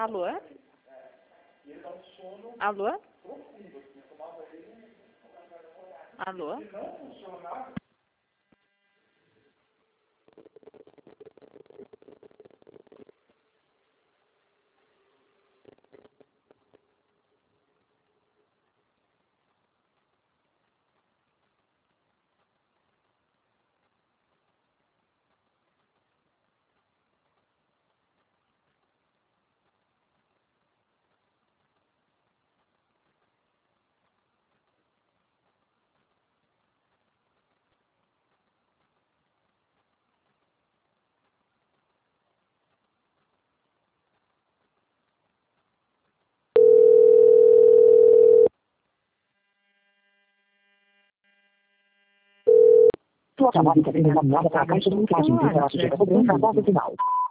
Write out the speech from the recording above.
Alô? Alô? Alô? Sua chamada está sendo encaminhada para a caixa de mensagem de relato de cobrança da final.